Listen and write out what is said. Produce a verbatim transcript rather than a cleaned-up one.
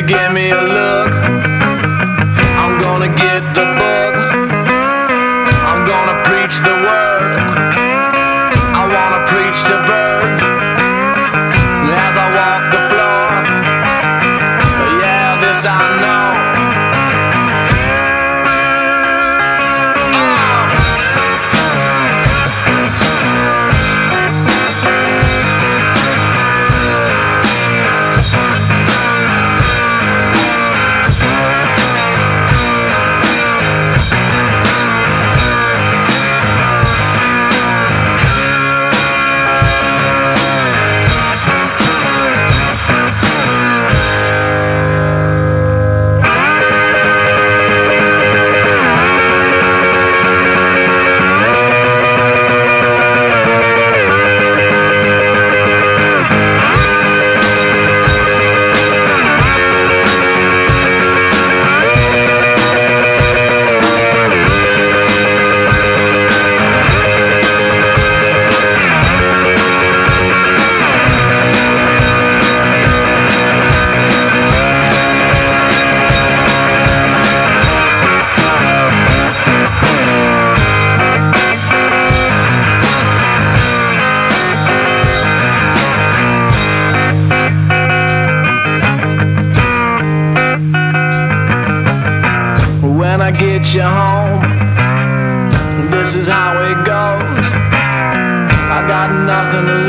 you give me a look, I'm gonna get the book, I'm gonna preach the word, I wanna preach to birds as I walk the floor. Yeah, this I know. When I get you home, this is how it goes. I got nothing to